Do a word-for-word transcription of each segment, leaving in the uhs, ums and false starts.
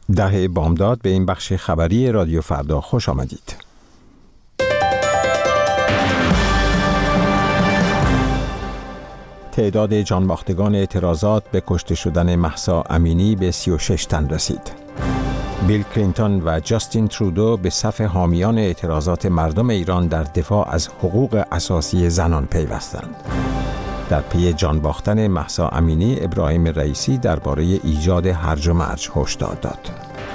ده بامداد به این بخش خبری رادیو فردا خوش آمدید. تعداد جانباختگان اعتراضات به کشته شدن مهسا امینی به سی و شش تن رسید. بیل کلینتون و جاستین ترودو به صف حامیان اعتراضات مردم ایران در دفاع از حقوق اساسی زنان پیوستند. در پی جان باختن مهسا امینی، ابراهیم رئیسی درباره ایجاد هرج و مرج هشدار داد.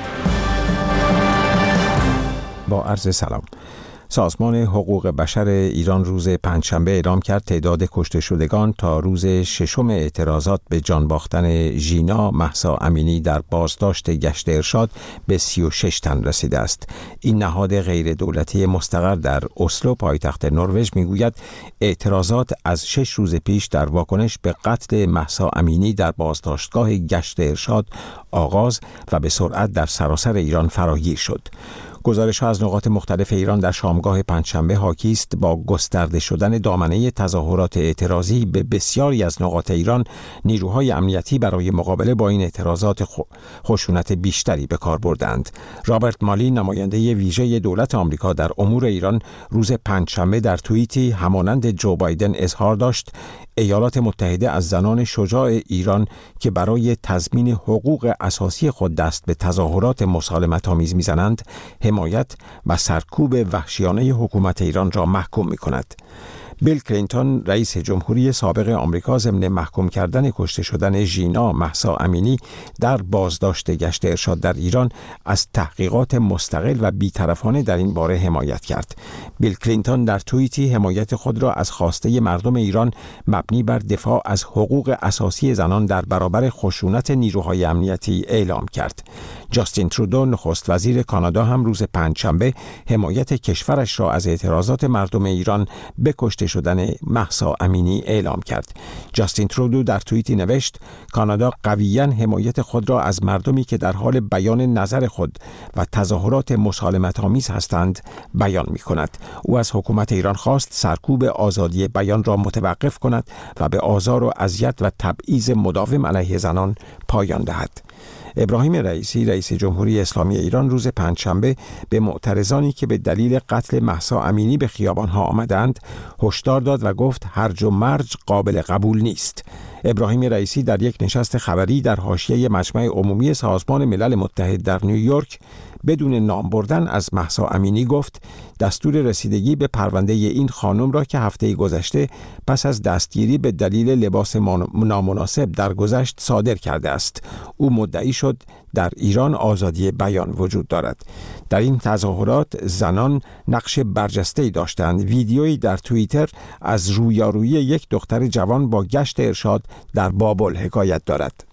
با عرض سلام. سازمان حقوق بشر ایران روز پنجشنبه اعلام کرد تعداد کشته شدگان تا روز ششم اعتراضات به جان باختن ژینا مهسا امینی در بازداشت گشت ارشاد به سی و شش تن رسیده است. این نهاد غیر دولتی مستقر در اسلو پایتخت نروژ میگوید اعتراضات از شش روز پیش در واکنش به قتل مهسا امینی در بازداشتگاه گشت ارشاد آغاز و به سرعت در سراسر ایران فراگیر شد. گزارش‌ها از نقاط مختلف ایران در شامگاه پنجشنبه حاکی است با گسترده شدن دامنه تظاهرات اعتراضی به بسیاری از نقاط ایران. نیروهای امنیتی برای مقابله با این اعتراضات خشونت بیشتری به کار بردند. رابرت مالی، نماینده ویژه دولت آمریکا در امور ایران، روز پنجشنبه در توییتی همانند جو بایدن اظهار داشت ایالات متحده از زنان شجاع ایران که برای تضمین حقوق اساسی خود دست به تظاهرات مسالمت‌آمیز می‌زنند حمایت و سرکوب وحشیانه حکومت ایران را محکوم می‌کند. بیل کلینتون، رئیس جمهوری سابق آمریکا، ضمن محکوم کردن کشته شدن ژینا مهسا امینی در بازداشت گشت ارشاد در ایران، از تحقیقات مستقل و بی‌طرفانه در این باره حمایت کرد. بیل کلینتون در توییتی حمایت خود را از خواسته مردم ایران مبنی بر دفاع از حقوق اساسی زنان در برابر خشونت نیروهای امنیتی اعلام کرد. جاستین ترودو، نخست وزیر کانادا، هم روز پنجشنبه حمایت کشورش را از اعتراضات مردم ایران به کشته شدن مهسا امینی اعلام کرد. جاستین ترودو در توییتی نوشت کانادا قویاً حمایت خود را از مردمی که در حال بیان نظر خود و تظاهرات مسالمت‌آمیز هستند بیان می‌کند. او از حکومت ایران خواست سرکوب آزادی بیان را متوقف کند و به آزار و اذیت و تبعیض مداوم علیه زنان پایان دهد. ابراهیم رئیسی، رئیس جمهوری اسلامی ایران، روز پنجشنبه به معترضانی که به دلیل قتل مهسا امینی به خیابان‌ها آمدند هشدار داد و گفت هرج و مرج قابل قبول نیست. ابراهیم رئیسی در یک نشست خبری در حاشیه مجمع عمومی سازمان ملل متحد در نیویورک بدون نام بردن از مهسا امینی گفت دستور رسیدگی به پرونده این خانم را که هفته گذشته پس از دستگیری به دلیل لباس نامناسب درگذشت صادر کرده است. او مدعی شد در ایران آزادی بیان وجود دارد. در این تظاهرات زنان نقش برجسته‌ای داشتند. ویدیویی در توییتر از رویارویی یک دختر جوان با گشت ارشاد در بابل حکایت دارد.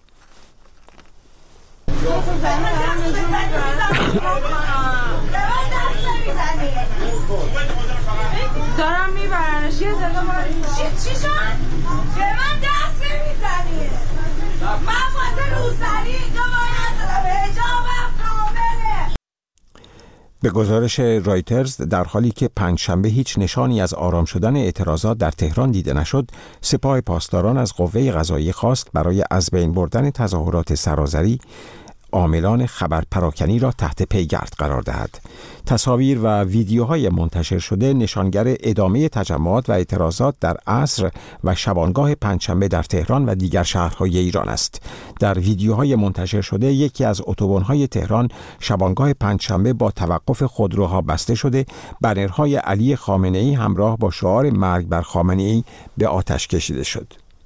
دارم میبرنش یه دقیقه ما چی چی شد؟ به من دست نمیزنی من واسه روزبری اینجا باید شدم حجابم کامله. به گزارش رایترز، در حالی که پنجشنبه هیچ نشانی از آرام شدن اعتراضات در تهران دیده نشد، سپاه پاسداران از قوه قضاییه خواست برای از بین بردن تظاهرات سراسری عاملان خبر پراکنی را تحت پیگرد قرار دهد. تصاویر و ویدیوهای منتشر شده نشانگر ادامه تجمعات و اعتراضات در عصر و شبانگاه پنجشنبه در تهران و دیگر شهرهای ایران است. در ویدیوهای منتشر شده یکی از اتوبان‌های تهران شبانگاه پنجشنبه با توقف خودروها بسته شده، بنرهای علی خامنه‌ای همراه با شعار مرگ بر خامنه‌ای به آتش کشیده شد.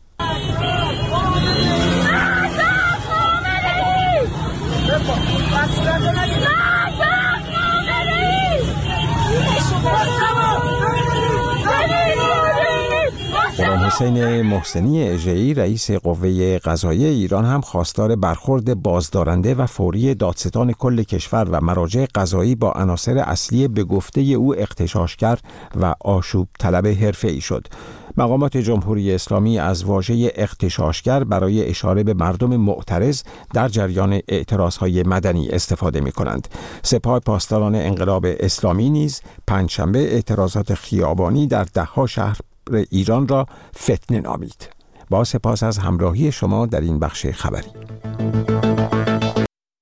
غلام حسین محسنی اژه‌ای، رئیس قوه قضاییه ایران، هم خواستار برخورد بازدارنده و فوری دادستان کل کشور و مراجع قضایی با عناصر اصلی به گفته او اغتشاشگر و آشوب طلب حرفه‌ای شد. مقامات جمهوری اسلامی از واژه اغتشاشگر برای اشاره به مردم معترض در جریان اعتراضهای مدنی استفاده می کنند. سپاه پاسداران انقلاب اسلامی نیز پنجشنبه اعتراضات خیابانی در ده‌ها شهر ایران را فتنه نامید. با سپاس از همراهی شما در این بخش خبری.